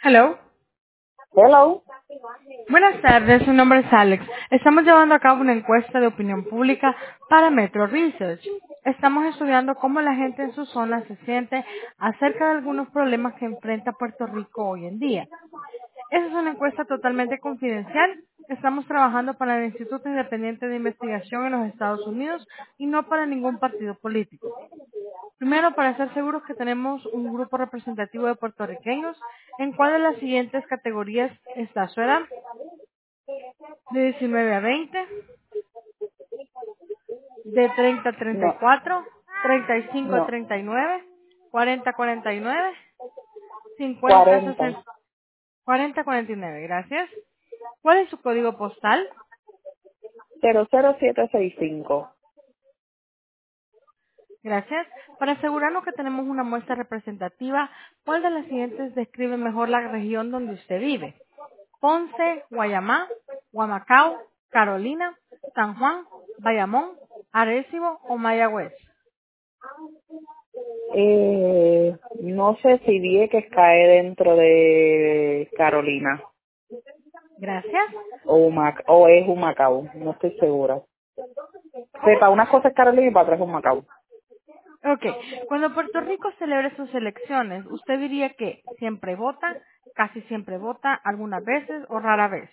Hello. Hello. Buenas tardes, mi nombre es Alex. Estamos llevando a cabo una encuesta de opinión pública para Metro Research. Estamos estudiando cómo la gente en su zona se siente acerca de algunos problemas que enfrenta Puerto Rico hoy en día. Esa es una encuesta totalmente confidencial. Estamos trabajando para el Instituto Independiente de Investigación en los Estados Unidos y no para ningún partido político. Primero, para estar seguros que tenemos un grupo representativo de puertorriqueños, ¿en cuál de las siguientes categorías está su edad? De 19 a 20, de 30 a No, 34, 35 a no, 39, 40 a 49, 50 a 40. 60, 40 a 49, gracias. ¿Cuál es su código postal? 00765. Gracias. Para asegurarnos que tenemos una muestra representativa, ¿cuál de las siguientes describe mejor la región donde usted vive? Ponce, Guayamá, Guamacao, Carolina, San Juan, Bayamón, Arecibo o Mayagüez. No sé si Vieques cae dentro de Carolina Gracias. o es Humacao, no estoy segura. Ok. Para unas cosas es Carolina y para otras es Humacao. Ok. Cuando Puerto Rico celebre sus elecciones, ¿usted diría que siempre vota, casi siempre vota, algunas veces o rara vez?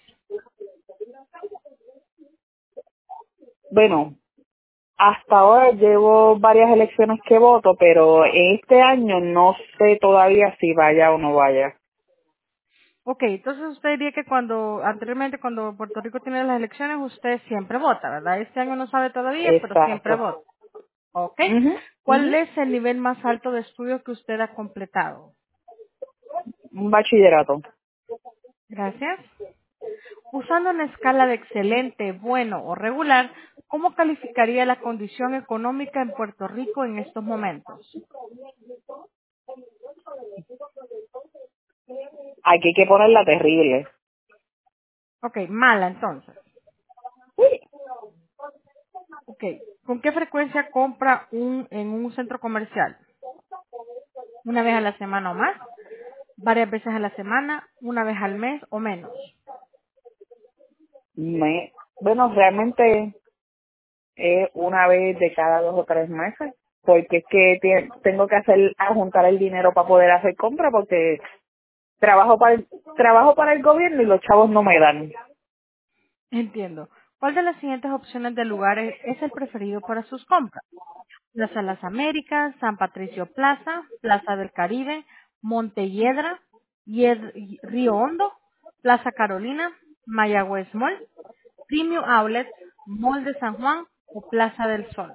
Bueno, hasta ahora llevo varias elecciones que voto, pero este año no sé todavía si vaya o no vaya. Ok, entonces usted diría que anteriormente cuando Puerto Rico tiene las elecciones, usted siempre vota, ¿verdad? Este año no sabe todavía, pero siempre Exacto. vota. Ok. Ujú, ¿Cuál ujú. es el nivel más alto de estudio que usted ha completado? Un bachillerato. Gracias. Usando una escala de excelente, bueno o regular, ¿cómo calificaría la condición económica en Puerto Rico en estos momentos? Aquí hay que ponerla terrible. Ok, mala entonces. Ok, ¿con qué frecuencia compra en un centro comercial? ¿Una vez a la semana o más? ¿Varias veces a la semana? ¿Una vez al mes o menos? Bueno, realmente es una vez de cada 2 o 3 meses, porque es que tengo que juntar el dinero para poder hacer compra, porque trabajo para el gobierno y los chavos no me dan. Entiendo. ¿Cuál de las siguientes opciones de lugares es el preferido para sus compras? Plaza Las Américas, San Patricio Plaza, Plaza del Caribe, Montelledra, Río Hondo, Plaza Carolina, Mayagüez Mall, Premium Outlet, Mall de San Juan o Plaza del Sol.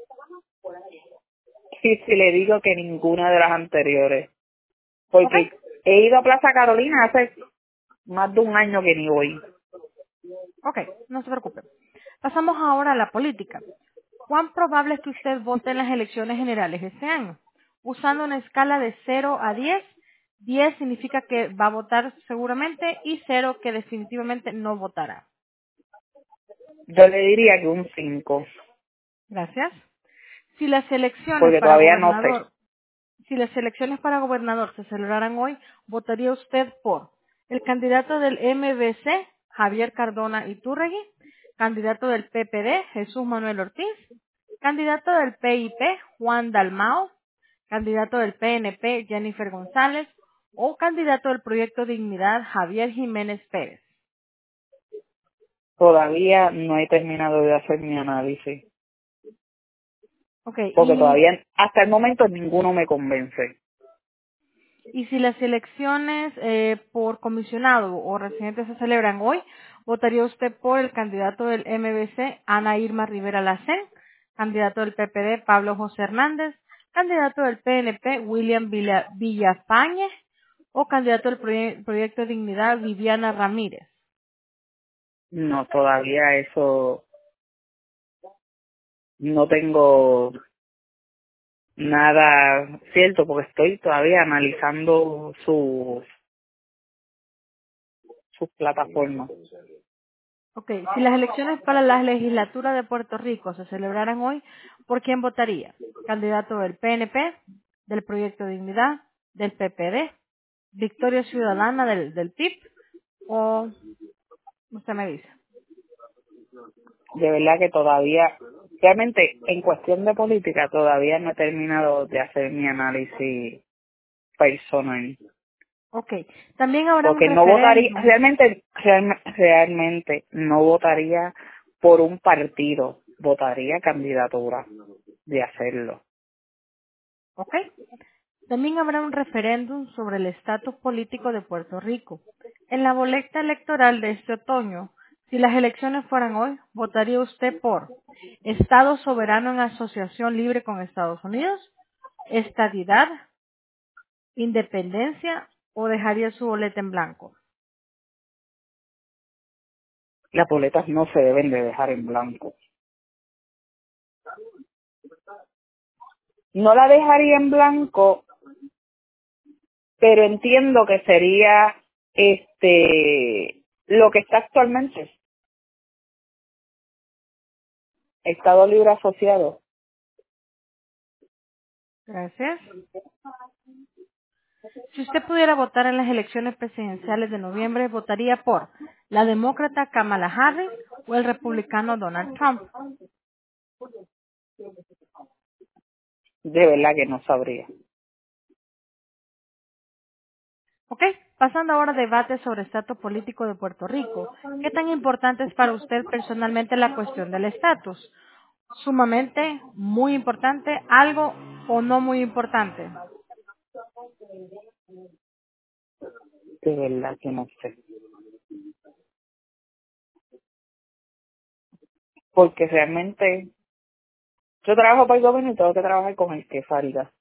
Sí, si le digo que ninguna de las anteriores, ¿Ok? porque he ido a Plaza Carolina hace más de un año que ni voy. Ok, no se preocupe. Pasamos ahora a la política. ¿Cuán probable es que usted vote en las elecciones generales este año? Usando una escala de 0 a 10, 10 significa que va a votar seguramente y 0 que definitivamente no votará. Yo le diría que un 5, Gracias. Si las elecciones porque para todavía no sé. gobernador, si las elecciones para gobernador se celebraran hoy, votaría usted por el candidato del MBC, Javier Cardona Iturregui, candidato del PPD, Jesús Manuel Ortiz, candidato del PIP, Juan Dalmao, candidato del PNP, Jennifer González, o candidato del Proyecto Dignidad, Javier Jiménez Pérez. Todavía no he terminado de hacer mi análisis, Ok, porque todavía, hasta el momento, ninguno me convence. y si las elecciones por comisionado o residente se celebran hoy, ¿votaría usted por el candidato del MBC, Ana Irma Rivera Lacén, candidato del PPD, Pablo José Hernández, candidato del PNP, William Villafañe, o candidato del Proyecto de Dignidad, Viviana Ramírez? No, todavía eso no tengo nada cierto, porque estoy todavía analizando sus plataformas. Ok, si las elecciones para la legislatura de Puerto Rico se celebraran hoy, ¿por quién votaría? ¿Candidato del PNP, del Proyecto de Dignidad, del PPD? Victoria Ciudadana del PIB, o usted me dice. De verdad que todavía, realmente en cuestión de política todavía no he terminado de hacer mi análisis personal. Ok, también habrá un Porque no votaría, referéndum. realmente no votaría por un partido, votaría candidatura de hacerlo. Ok, también habrá un referéndum sobre el estatus político de Puerto Rico. En la boleta electoral de este otoño, si las elecciones fueran hoy, ¿votaría usted por Estado soberano en asociación libre con Estados Unidos, estadidad, independencia o dejaría su boleta en blanco? Las boletas no se deben de dejar en blanco. No la dejaría en blanco, pero entiendo que sería lo que está actualmente, Estado Libre Asociado. Gracias. Si usted pudiera votar en las elecciones presidenciales de noviembre, ¿votaría por la demócrata Kamala Harris o el republicano Donald Trump? De verdad que no sabría. Ok, pasando ahora a debate sobre el estatus político de Puerto Rico. ¿Qué tan importante es para usted personalmente la cuestión del estatus? Sumamente, muy importante, algo o no muy importante. De verdad que no sé. Porque realmente yo trabajo para el gobierno y tengo que trabajar con el que salga.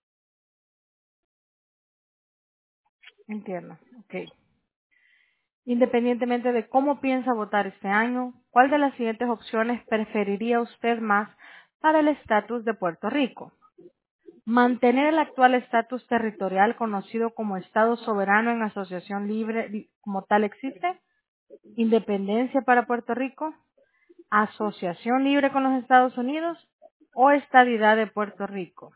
Entiendo, ok. Independientemente de cómo piensa votar este año, ¿cuál de las siguientes opciones preferiría usted más para el estatus de Puerto Rico? Mantener el actual estatus territorial conocido como Estado soberano en asociación libre como tal existe, independencia para Puerto Rico, asociación libre con los Estados Unidos o estadidad de Puerto Rico.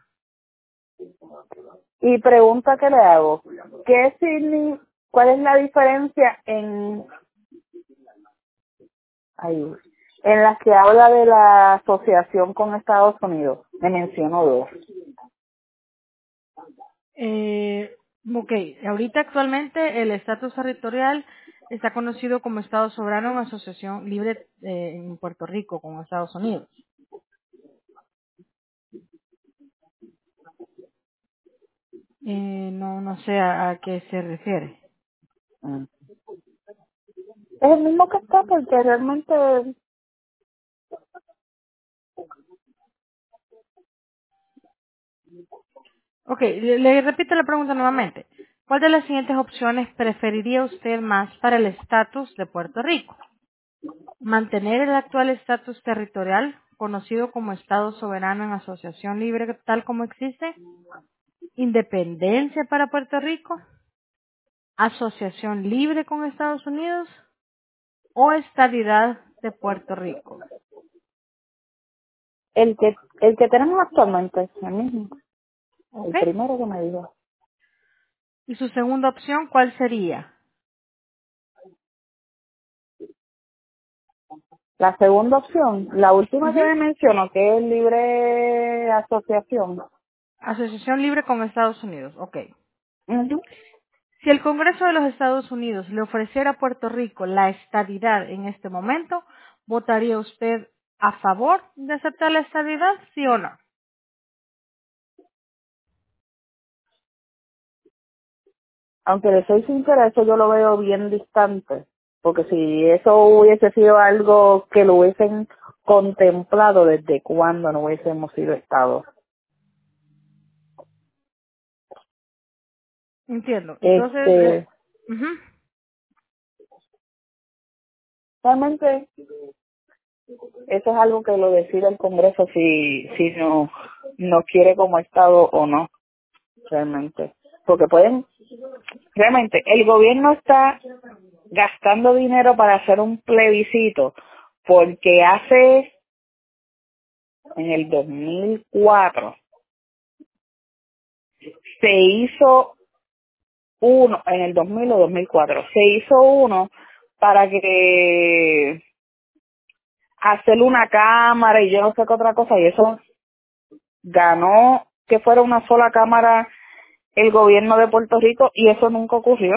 Y pregunta que le hago, ¿cuál es la diferencia en las que habla de la asociación con Estados Unidos? Me mencionó dos. Ok, ahorita actualmente el estatus territorial está conocido como Estado soberano en asociación libre en Puerto Rico con Estados Unidos. No sé a qué se refiere. Mm. Es el mismo que está porque realmente Ok, le repito la pregunta nuevamente. ¿Cuál de las siguientes opciones preferiría usted más para el estatus de Puerto Rico? Mantener el actual estatus territorial, conocido como Estado soberano en asociación libre tal como existe, independencia para Puerto Rico, asociación libre con Estados Unidos o estadidad de Puerto Rico. el que tenemos actualmente es el mismo, ¿Ok? el primero que me dijo. Y su segunda opción, ¿cuál sería? La segunda opción, la última que Ujú. me mencionó, que es libre asociación. Asociación libre con Estados Unidos. Ok. Ujú. Si el Congreso de los Estados Unidos le ofreciera a Puerto Rico la estadidad en este momento, ¿votaría usted a favor de aceptar la estadidad, sí o no? Aunque le soy sincera, eso yo lo veo bien distante, porque si eso hubiese sido algo que lo hubiesen contemplado, ¿desde cuándo no hubiésemos sido Estado? Entiendo. Entonces, ujú, Realmente eso es algo que lo decide el Congreso si nos quiere como Estado o no, realmente. Porque realmente, el gobierno está gastando dinero para hacer un plebiscito, porque en el 2004, se hizo uno en el 2000 o 2004. Se hizo uno para que hacer una cámara y yo no sé qué otra cosa, y eso ganó que fuera una sola cámara el gobierno de Puerto Rico, y eso nunca ocurrió.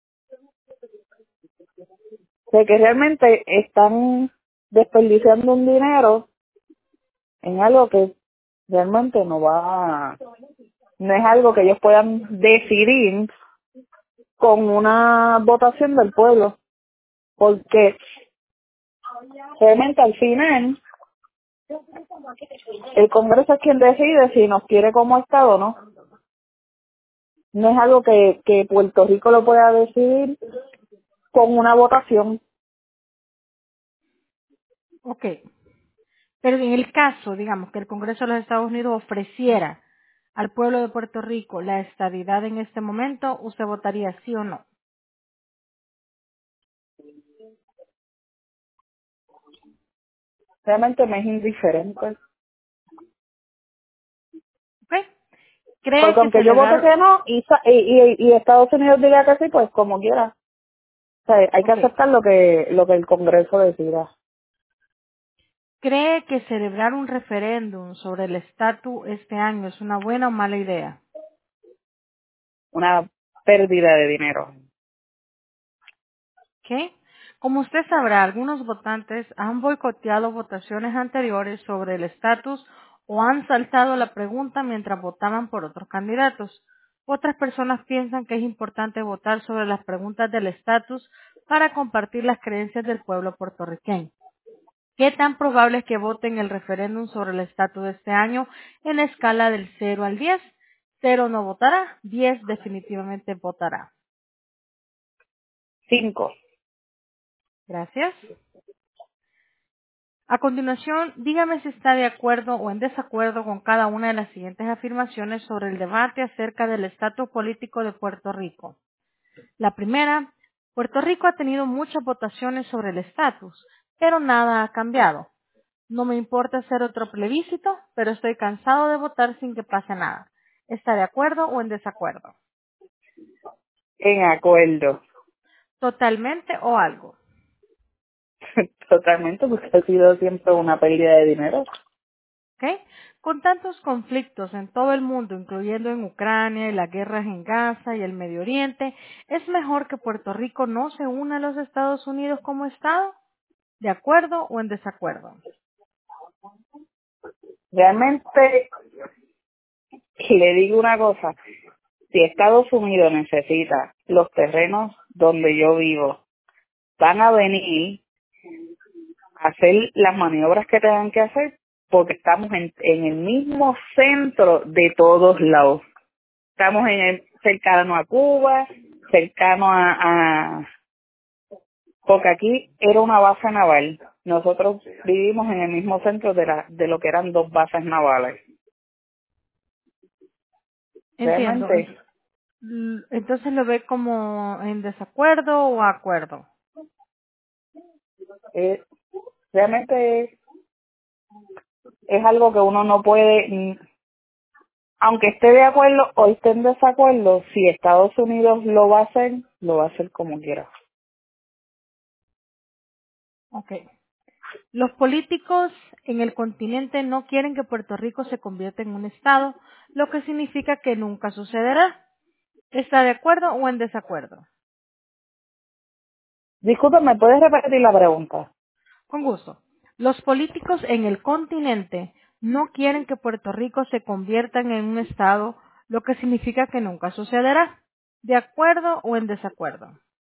O sea que realmente están desperdiciando un dinero en algo que realmente no es algo que ellos puedan decidir con una votación del pueblo, porque realmente al final el Congreso es quien decide si nos quiere como Estado o no. No es algo que Puerto Rico lo pueda decidir con una votación. Ok. Pero en el caso, digamos, que el Congreso de los Estados Unidos ofreciera al pueblo de Puerto Rico la estadidad en este momento, ¿usted votaría sí o no? Realmente me es indiferente. ¿Ok? ¿Cree Porque que aunque yo vote celebrar... que no y Estados Unidos diga que sí, pues como quiera. O sea, hay que Ok. aceptar lo que el Congreso decida. ¿Cree que celebrar un referéndum sobre el estatus este año es una buena o mala idea? Una pérdida de dinero. ¿Ok? Como usted sabrá, algunos votantes han boicoteado votaciones anteriores sobre el estatus o han saltado la pregunta mientras votaban por otros candidatos. Otras personas piensan que es importante votar sobre las preguntas del estatus para compartir las creencias del pueblo puertorriqueño. ¿Qué tan probable es que voten el referéndum sobre el estatus de este año en la escala del 0 al 10? 0 no votará, 10 definitivamente votará. 5. Gracias. A continuación, dígame si está de acuerdo o en desacuerdo con cada una de las siguientes afirmaciones sobre el debate acerca del estatus político de Puerto Rico. La primera, Puerto Rico ha tenido muchas votaciones sobre el estatus, pero nada ha cambiado. No me importa hacer otro plebiscito, pero estoy cansado de votar sin que pase nada. ¿Está de acuerdo o en desacuerdo? En acuerdo. Totalmente o algo. Totalmente, porque ha sido siempre una pérdida de dinero. ¿Ok? Con tantos conflictos en todo el mundo, incluyendo en Ucrania y las guerras en Gaza y el Medio Oriente, ¿es mejor que Puerto Rico no se una a los Estados Unidos como Estado? ¿De acuerdo o en desacuerdo? Realmente, le digo una cosa, si Estados Unidos necesita los terrenos donde yo vivo, van a venir a hacer las maniobras que tengan que hacer, porque estamos en el mismo centro de todos lados. Estamos cercano a Cuba, cercano porque aquí era una base naval. Nosotros vivimos en el mismo centro de lo que eran dos bases navales. Entiendo. Realmente, Entonces lo ve como en desacuerdo o acuerdo. eh, realmente es algo que uno no puede, aunque esté de acuerdo o esté en desacuerdo, si Estados Unidos lo va a hacer como quiera. Ok. Los políticos en el continente no quieren que Puerto Rico se convierta en un Estado, lo que significa que nunca sucederá. ¿Está de acuerdo o en desacuerdo? Disculpe, ¿me puedes repetir la pregunta? Con gusto. Los políticos en el continente no quieren que Puerto Rico se convierta en un Estado, lo que significa que nunca sucederá. ¿De acuerdo o en desacuerdo?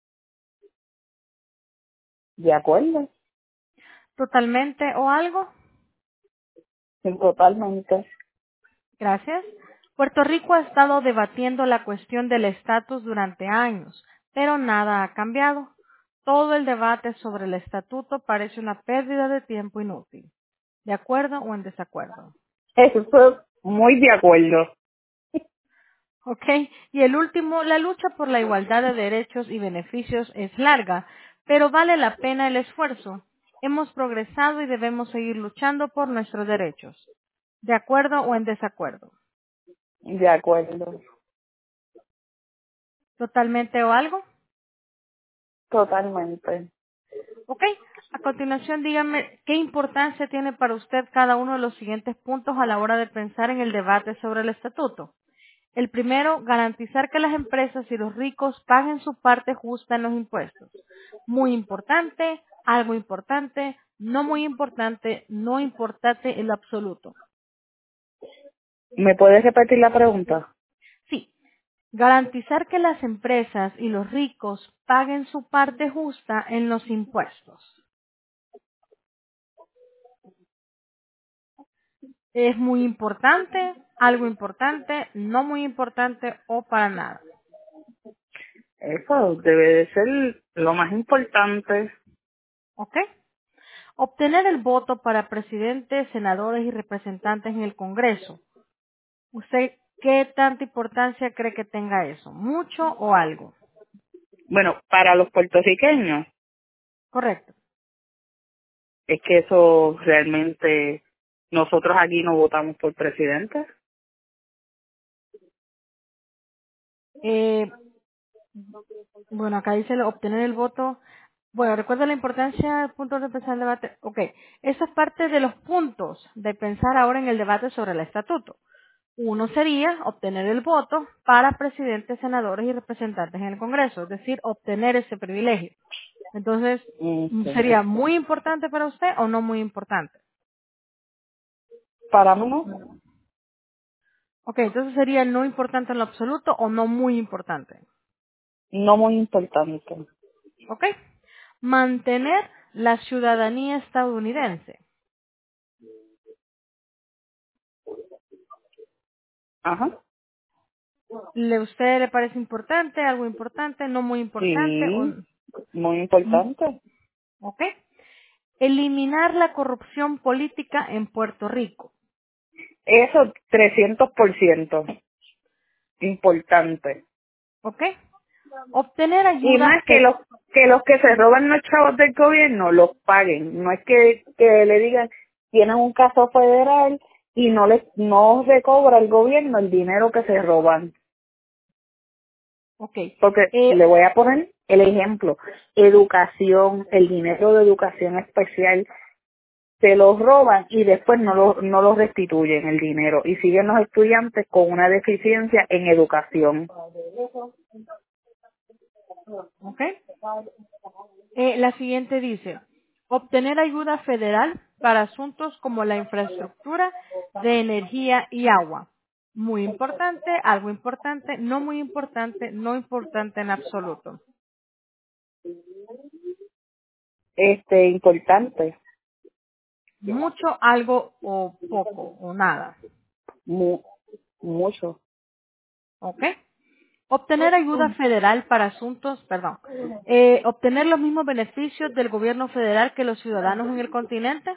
De acuerdo, ¿Totalmente o algo? sí, totalmente. Gracias. Puerto Rico ha estado debatiendo la cuestión del estatus durante años, pero nada ha cambiado. Todo el debate sobre el estatuto parece una pérdida de tiempo inútil. ¿De acuerdo o en desacuerdo? Eso es muy de acuerdo. ¿Ok? Y el último, la lucha por la igualdad de derechos y beneficios es larga, pero vale la pena el esfuerzo. Hemos progresado y debemos seguir luchando por nuestros derechos. ¿De acuerdo o en desacuerdo? De acuerdo. ¿Totalmente o algo? Totalmente. Ok. A continuación, dígame qué importancia tiene para usted cada uno de los siguientes puntos a la hora de pensar en el debate sobre el estatuto. El primero, garantizar que las empresas y los ricos paguen su parte justa en los impuestos. Muy importante, algo importante, no muy importante, no importante en lo absoluto. ¿Me puedes repetir la pregunta? Sí, garantizar que las empresas y los ricos paguen su parte justa en los impuestos. Es muy importante, algo importante, no muy importante o para nada. Eso debe de ser lo más importante. ¿Ok? Obtener el voto para presidentes, senadores y representantes en el Congreso. ¿Usted qué tanta importancia cree que tenga eso? ¿Mucho o algo? Bueno, para los puertorriqueños, Correcto. es que eso realmente, nosotros aquí no votamos por presidente. Eh, bueno, acá dice obtener el voto. Bueno, recuerda la importancia del punto de empezar el debate. Ok, esa es parte de los puntos de pensar ahora en el debate sobre el estatuto. Uno sería obtener el voto para presidentes, senadores y representantes en el Congreso, es decir, obtener ese privilegio. Entonces, ¿sería Okay. muy importante para usted o no muy importante? Para mí no, Ok, entonces sería no importante en lo absoluto o no muy importante. no muy importante. Ok. Mantener la ciudadanía estadounidense. Ajá. ¿Usted le parece importante, algo importante, no muy importante? Sí, muy importante. Ok. Eliminar la corrupción política en Puerto Rico. Eso 300% importante. Ok. Obtener Y ayuda más que los que se roban los chavos del gobierno los paguen. No es que le digan, tienen un caso federal y no recobra el gobierno el dinero que se roban. Ok. Porque le voy a poner el ejemplo, educación, el dinero de educación especial, se los roban y después no lo restituyen el dinero y siguen los estudiantes con una deficiencia en educación. Ok. La siguiente dice, obtener ayuda federal para asuntos como la infraestructura de energía y agua. Muy importante, algo importante, no muy importante, no importante en absoluto. Importante, Mucho, algo o poco o nada. mu- mucho. ¿Ok? Obtener ayuda federal para asuntos, perdón, obtener los mismos beneficios del gobierno federal que los ciudadanos en el continente.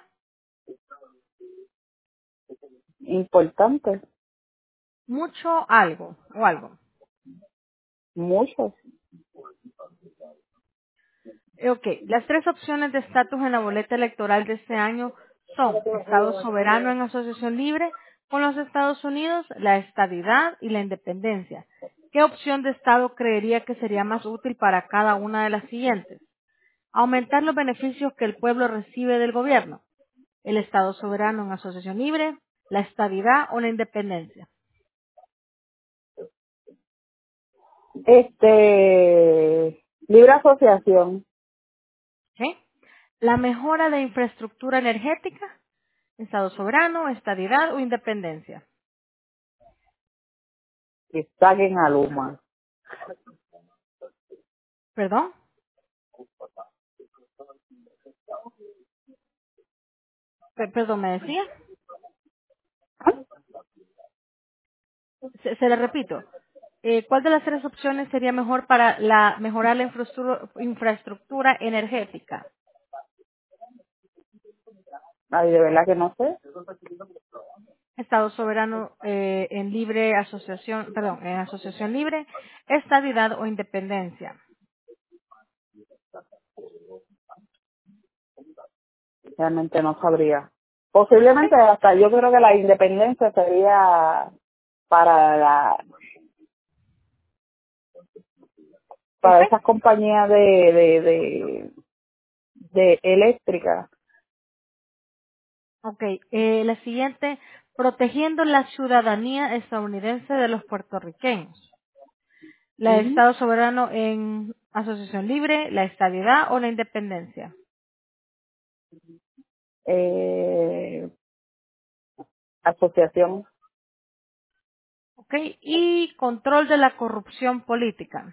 Importante, Mucho, algo o algo. mucho. Ok, las tres opciones de estatus en la boleta electoral de este año son Estado soberano en asociación libre con los Estados Unidos, la estadidad y la independencia. ¿Qué opción de Estado creería que sería más útil para cada una de las siguientes? Aumentar los beneficios que el pueblo recibe del gobierno, el Estado soberano en asociación libre, la estadidad o la independencia. Libre asociación, ¿Ok? La mejora de infraestructura energética, Estado soberano, estadidad o independencia. que saquen a Luma. ¿Perdón? Perdón, ¿me decía? Se le repito. ¿Cuál de las tres opciones sería mejor para mejorar la infraestructura energética? Ay, de verdad que no sé. Estado soberano en libre asociación, perdón, en asociación libre, estadidad o independencia. Realmente no sabría. ¿Ok? Posiblemente hasta yo creo que la independencia sería para para ¿Ok? esas compañías de eléctrica. Ok. La siguiente, protegiendo la ciudadanía estadounidense de los puertorriqueños. La Ujú. Estado soberano en asociación libre, la estabilidad o la independencia. eh, Asociación, Ok. Y control de la corrupción política.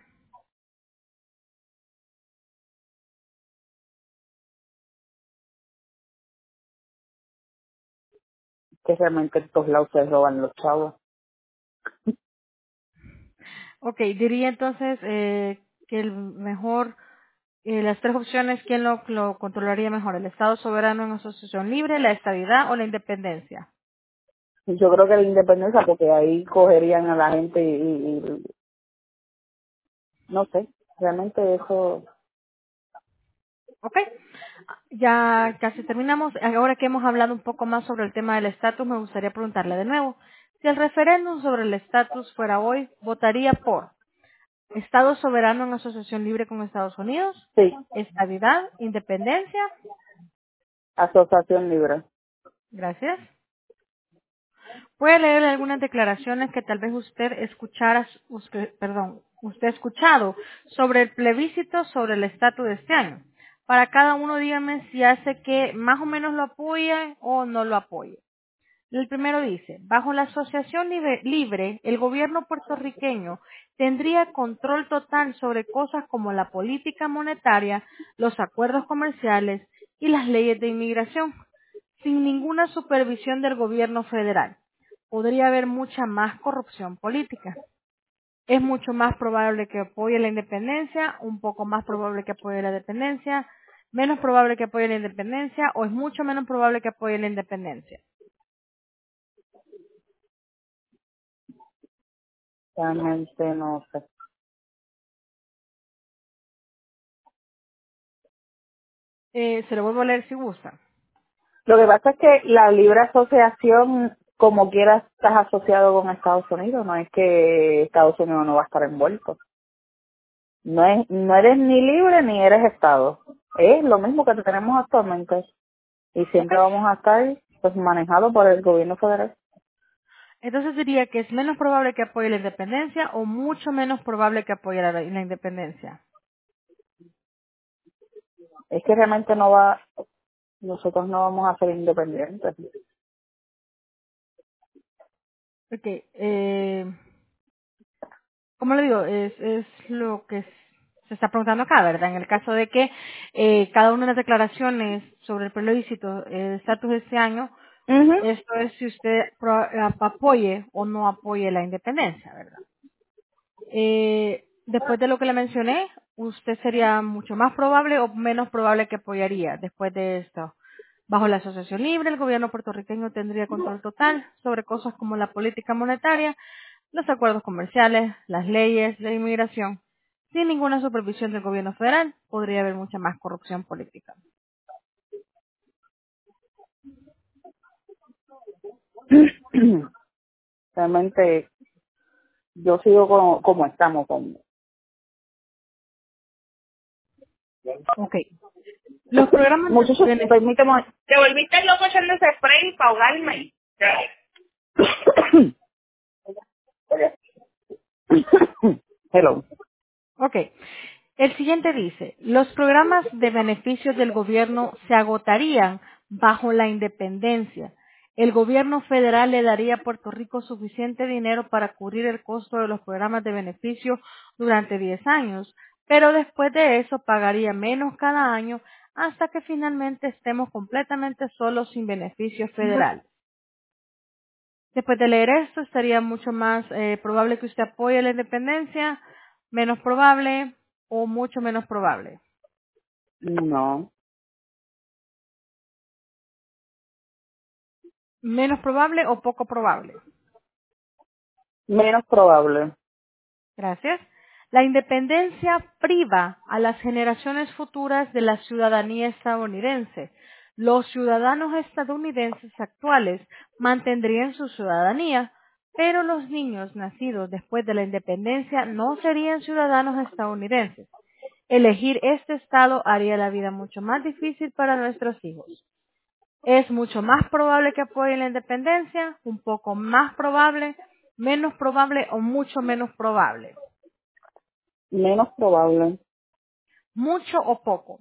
que realmente en todos lados se roban los chavos. Ok. Diría entonces que el mejor, las tres opciones, ¿quién lo controlaría mejor? ¿El Estado soberano en asociación libre, la estabilidad o la independencia? Yo creo que la independencia, porque ahí cogerían a la gente y no sé, realmente eso. Ok. Ya casi terminamos. Ahora que hemos hablado un poco más sobre el tema del estatus, me gustaría preguntarle de nuevo. Si el referéndum sobre el estatus fuera hoy, ¿votaría por Estado soberano en asociación libre con Estados Unidos? Sí, ¿Estabilidad? ¿Independencia? asociación libre. Gracias. Puede leer algunas declaraciones que tal vez usted ha escuchado sobre el plebiscito sobre el estatus de este año. Para cada uno dígame si hace que más o menos lo apoye o no lo apoye. El primero dice, bajo la asociación libre, el gobierno puertorriqueño tendría control total sobre cosas como la política monetaria, los acuerdos comerciales y las leyes de inmigración, sin ninguna supervisión del gobierno federal. Podría haber mucha más corrupción política. Es mucho más probable que apoye la independencia, un poco más probable que apoye la dependencia, menos probable que apoye la independencia o es mucho menos probable que apoye la independencia. Realmente no sé. Se lo vuelvo a leer si gusta. Lo que pasa es que la libre asociación, como quiera, estás asociado con Estados Unidos, no es que Estados Unidos no va a estar envuelto. No eres ni libre ni eres Estado. Es lo mismo que tenemos actualmente. Y ¿Ok? siempre vamos a estar pues manejados por el gobierno federal. Entonces diría que es menos probable que apoye la independencia o mucho menos probable que apoye la independencia. Es que realmente nosotros no vamos a ser independientes. Ok. ¿Cómo le digo? Es lo que se está preguntando acá, ¿verdad? En el caso de que cada una de las declaraciones sobre el plebiscito de estatus de este año, Ujú. esto es si usted apoye o no apoye la independencia, ¿verdad? Después de lo que le mencioné, ¿usted sería mucho más probable o menos probable que apoyaría después de esto? Bajo la asociación libre, el gobierno puertorriqueño tendría control total sobre cosas como la política monetaria, los acuerdos comerciales, las leyes de inmigración. Sin ninguna supervisión del gobierno federal, podría haber mucha más corrupción política. Realmente yo sigo como estamos. Ok. Los programas de Muchachos, beneficio. permíteme. ¿Te volviste loco echando ese spray para ahogarme? Hello. Ok. El siguiente dice, los programas de beneficios del gobierno se agotarían bajo la independencia. El gobierno federal le daría a Puerto Rico suficiente dinero para cubrir el costo de los programas de beneficio durante 10 años, pero después de eso pagaría menos cada año hasta que finalmente estemos completamente solos sin beneficios federales. Después de leer esto, estaría mucho más probable que usted apoye la independencia, menos probable o mucho menos probable. No, Menos probable o poco probable. menos probable. Gracias. La independencia priva a las generaciones futuras de la ciudadanía estadounidense. Los ciudadanos estadounidenses actuales mantendrían su ciudadanía, pero los niños nacidos después de la independencia no serían ciudadanos estadounidenses. Elegir este estado haría la vida mucho más difícil para nuestros hijos. Es mucho más probable que apoyen la independencia, un poco más probable, menos probable o mucho menos probable. Menos probable. Mucho o poco.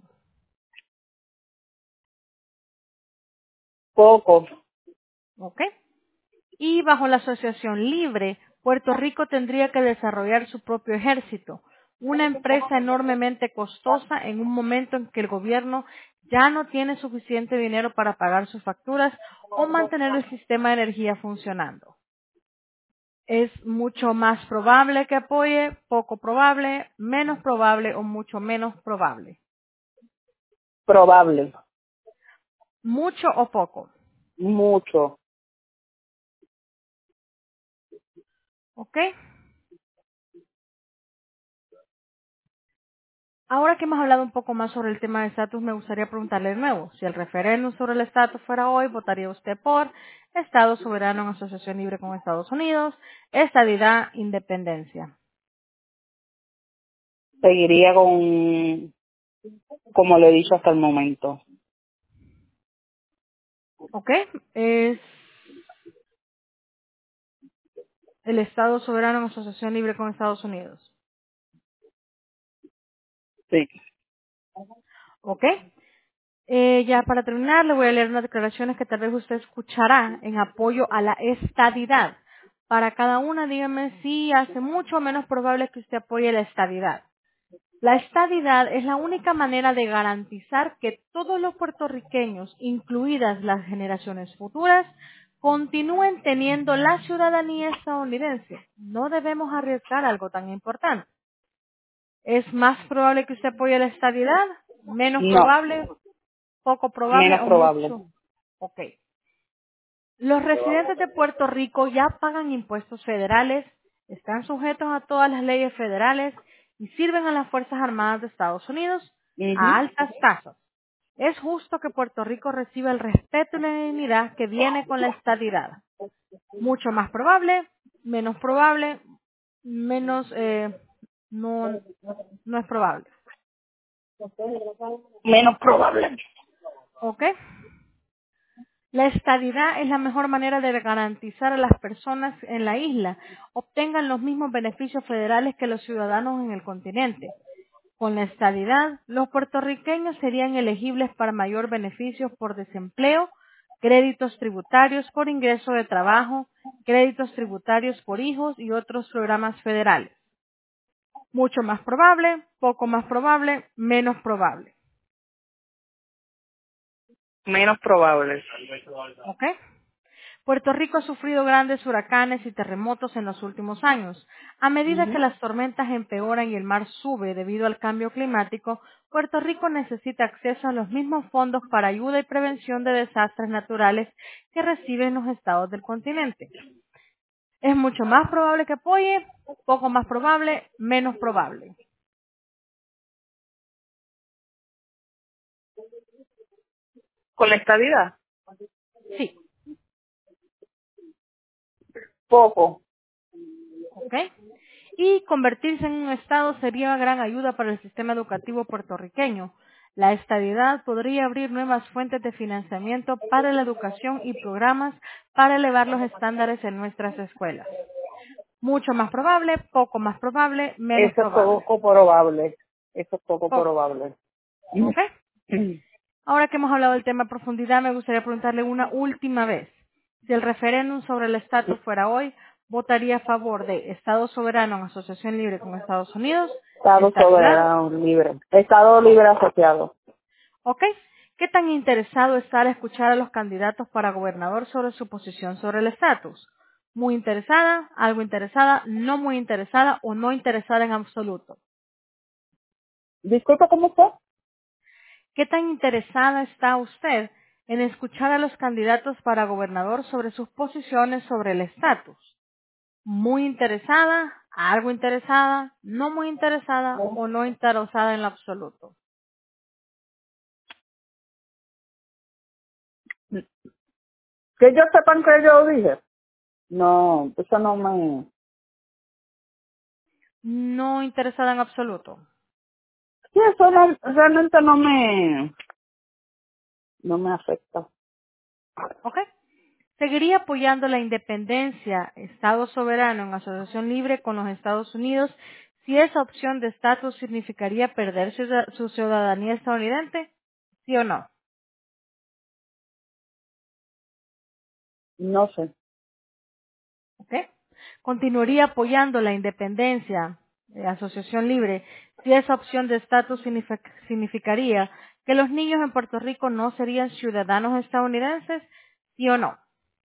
Poco. ¿Ok? Y bajo la asociación libre, Puerto Rico tendría que desarrollar su propio ejército, una empresa enormemente costosa en un momento en que el gobierno ya no tiene suficiente dinero para pagar sus facturas o mantener el sistema de energía funcionando. Es mucho más probable que apoye, poco probable, menos probable o mucho menos probable. Probable. Mucho o poco. Mucho. ¿Ok? Ahora que hemos hablado un poco más sobre el tema de estatus, me gustaría preguntarle de nuevo, si el referéndum sobre el estatus fuera hoy, ¿votaría usted por Estado soberano en asociación libre con Estados Unidos, estadidad, independencia? Seguiría con, como le he dicho hasta el momento. ¿Ok? Es el Estado soberano en asociación libre con Estados Unidos. Sí. ¿Ok? Ya para terminar, le voy a leer unas declaraciones que tal vez usted escuchará en apoyo a la estadidad. Para cada una, dígame si hace mucho o menos probable que usted apoye la estadidad. La estadidad es la única manera de garantizar que todos los puertorriqueños, incluidas las generaciones futuras, continúen teniendo la ciudadanía estadounidense. No debemos arriesgar algo tan importante. ¿Es más probable que usted apoye la estadidad? ¿Menos No. probable? ¿Poco probable Menos o probable. mucho? Ok. Los residentes de Puerto Rico ya pagan impuestos federales, están sujetos a todas las leyes federales y sirven a las Fuerzas Armadas de Estados Unidos a Ujú. altas tasas. Es justo que Puerto Rico reciba el respeto y la dignidad que viene con la estadidad. Mucho más probable, menos, no, no es probable. Menos probable. ¿Ok? La estadidad es la mejor manera de garantizar a las personas en la isla obtengan los mismos beneficios federales que los ciudadanos en el continente. Con la estadidad, los puertorriqueños serían elegibles para mayor beneficios por desempleo, créditos tributarios por ingreso de trabajo, créditos tributarios por hijos y otros programas federales. Mucho más probable, poco más probable, menos probable. Menos probable. ¿Ok? Puerto Rico ha sufrido grandes huracanes y terremotos en los últimos años. A medida que Ujú. las tormentas empeoran y el mar sube debido al cambio climático, Puerto Rico necesita acceso a los mismos fondos para ayuda y prevención de desastres naturales que reciben los estados del continente. Es mucho más probable que apoye, poco más probable, menos probable. Con la estabilidad. Sí, Poco. ¿ok? Y convertirse en un Estado sería una gran ayuda para el sistema educativo puertorriqueño. La estadidad podría abrir nuevas fuentes de financiamiento para la educación y programas para elevar los estándares en nuestras escuelas. Mucho más probable, poco más probable, menos Eso es probable. poco probable. Eso es poco Poco. probable. ¿Ok? Ahora que hemos hablado del tema a profundidad, me gustaría preguntarle una última vez. Si el referéndum sobre el estatus fuera hoy, ¿votaría a favor de Estado soberano en asociación libre con Estados Unidos? Estado ¿Estadidad? soberano libre. Estado libre asociado. ¿Ok? ¿Qué tan interesado está al escuchar a los candidatos para gobernador sobre su posición sobre el estatus? ¿Muy interesada, algo interesada, no muy interesada o no interesada en absoluto? Disculpa, ¿cómo está? ¿Qué tan interesada está usted en escuchar a los candidatos para gobernador sobre sus posiciones sobre el estatus? ¿Muy interesada, algo interesada, no muy interesada o no interesada en lo absoluto? Que yo sepan que yo dije. No, eso no me, No interesada en absoluto. sí, eso no, realmente no me afecta. ¿Ok? Seguiría apoyando la independencia, Estado soberano en asociación libre con los Estados Unidos si esa opción de estatus significaría perder su ciudadanía estadounidense, ¿sí o no? No sé. ¿Ok? Continuaría apoyando la independencia, asociación libre, si esa opción de estatus significaría que los niños en Puerto Rico no serían ciudadanos estadounidenses, ¿sí o no?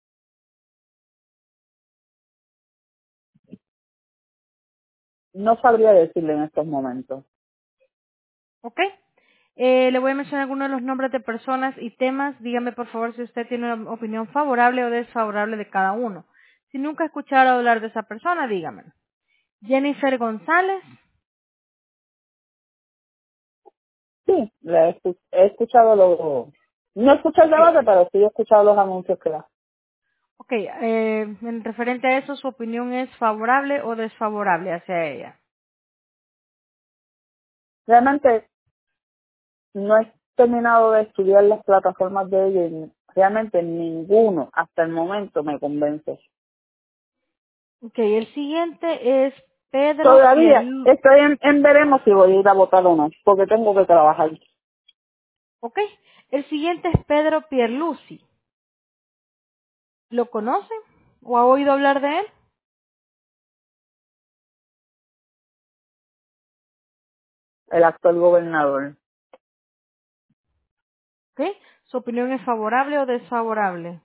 No sabría decirle en estos momentos. ¿Ok? Le voy a mencionar algunos de los nombres de personas y temas. Dígame por favor si usted tiene una opinión favorable o desfavorable de cada uno. Si nunca ha escuchado hablar de esa persona, dígamelo. Jennifer González. Sí, he escuchado no escucho el Ok, debate, pero sí he escuchado los anuncios que da. ok, en referente a eso, ¿su opinión es favorable o desfavorable hacia ella? Realmente no he terminado de estudiar las plataformas de ella y realmente ninguno hasta el momento me convence. Ok, el siguiente es Pedro Todavía Pierlu. estoy en veremos si voy a ir a votar o no, porque tengo que trabajar. Ok, el siguiente es Pedro Pierluisi. ¿Lo conoce o ha oído hablar de él? El actual gobernador. Ok, ¿su opinión es favorable o desfavorable?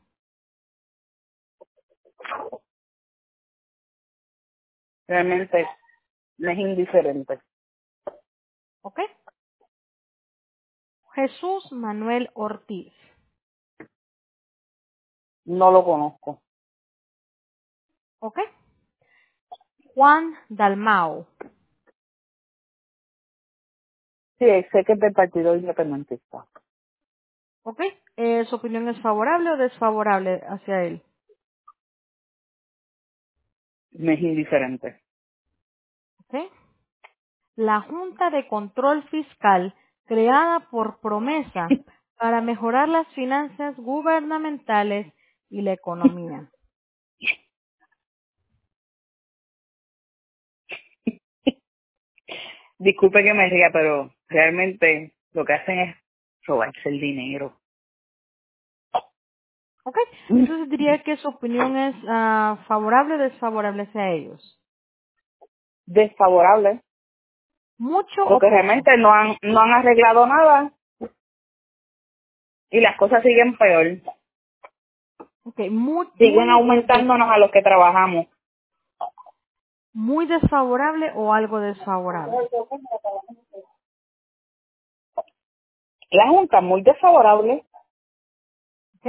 Realmente me es indiferente. ¿Ok? Jesús Manuel Ortiz. No lo conozco. ¿Ok? Juan Dalmau. Sí, sé que es del Partido Independentista. ¿Ok? ¿Su opinión es favorable o desfavorable hacia él? Me es indiferente. ¿Ok? La Junta de Control Fiscal, creada por Promesa para mejorar las finanzas gubernamentales y la economía. Disculpe que me ría, pero realmente lo que hacen es robarse el dinero. ¿Ok? Entonces diría que su opinión es favorable o desfavorable hacia ellos. Desfavorable, ¿Mucho o porque poco? realmente no han arreglado nada y las cosas siguen peor. Ok, muy, Siguen aumentándonos a los que trabajamos. muy desfavorable o algo desfavorable. La Junta muy desfavorable, ¿Ok?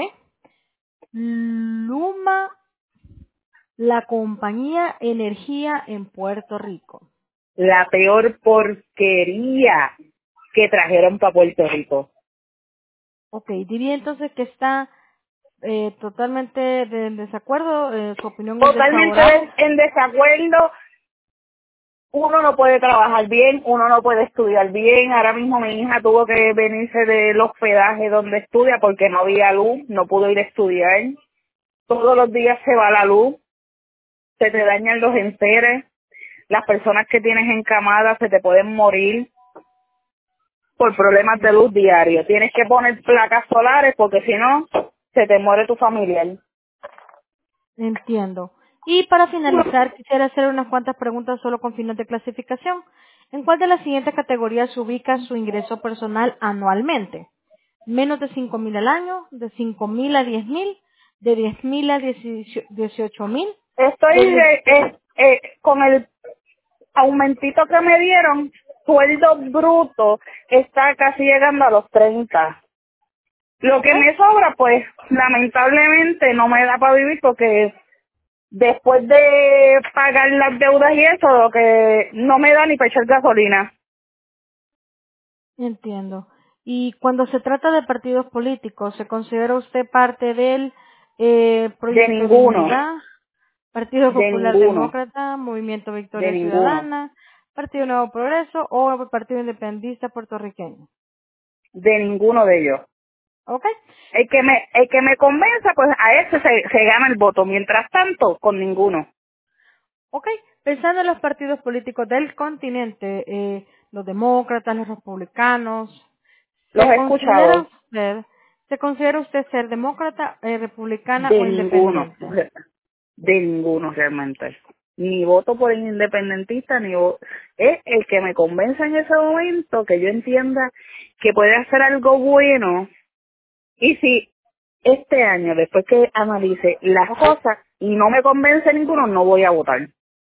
Luma, la compañía energía en Puerto Rico. la peor porquería que trajeron para Puerto Rico. Ok, diría entonces que está totalmente en desacuerdo, su opinión es Totalmente desfavorable. en desacuerdo. Uno no puede trabajar bien, uno no puede estudiar bien. Ahora mismo mi hija tuvo que venirse del hospedaje donde estudia porque no había luz, no pudo ir a estudiar. Todos los días se va la luz, se te dañan los enseres, las personas que tienes encamadas se te pueden morir por problemas de luz diarios. Tienes que poner placas solares porque si no, se te muere tu familiar. Entiendo. Y para finalizar, quisiera hacer unas cuantas preguntas solo con fines de clasificación. ¿En cuál de las siguientes categorías se ubica su ingreso personal anualmente? Menos de 5.000 al año, de 5.000 a 10.000, de 10.000 a 18.000, de Estoy 10. con el aumentito que me dieron, sueldo bruto está casi llegando a los 30. Lo ¿Ok? que me sobra, pues, lamentablemente no me da para vivir porque después de pagar las deudas y eso, lo que no me da ni para echar gasolina. Entiendo. Y cuando se trata de partidos políticos, ¿se considera usted parte del De proyecto ninguno. Dignidad? Partido De Popular ninguno, Demócrata, Movimiento de Victoria ninguno, Ciudadana, Partido Nuevo Progreso o Partido Independentista Puertorriqueño. de ninguno de ellos. ¿Ok? El que me convenza, pues a ese se gana el voto. Mientras tanto, con ninguno. ¿Ok? Pensando en los partidos políticos del continente, los demócratas, los republicanos, Los he escuchado. ¿se considera usted ser demócrata, republicana De o ninguno. independiente? De ninguno realmente. Ni voto por el independentista, es el que me convenza en ese momento, que yo entienda que puede hacer algo bueno. Y si este año, después que analice las cosas y no me convence ninguno, no voy a votar.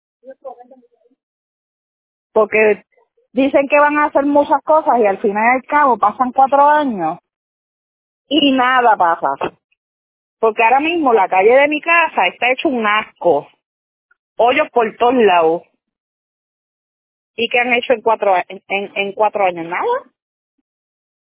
Porque dicen que van a hacer muchas cosas y al final y al cabo pasan 4 años y nada pasa. Porque ahora mismo la calle de mi casa está hecho un asco, hoyos por todos lados. ¿Y qué han hecho en 4 años? Nada.